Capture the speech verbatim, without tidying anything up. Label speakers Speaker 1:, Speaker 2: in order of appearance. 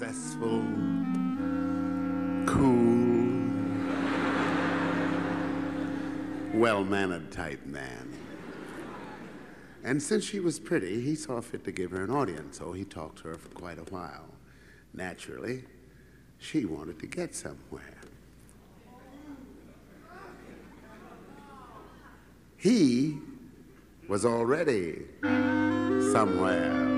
Speaker 1: successful, cool, well-mannered type man. And since she was pretty, he saw fit to give her an audience, so he talked to her for quite a while. Naturally, she wanted to get somewhere. He was already somewhere.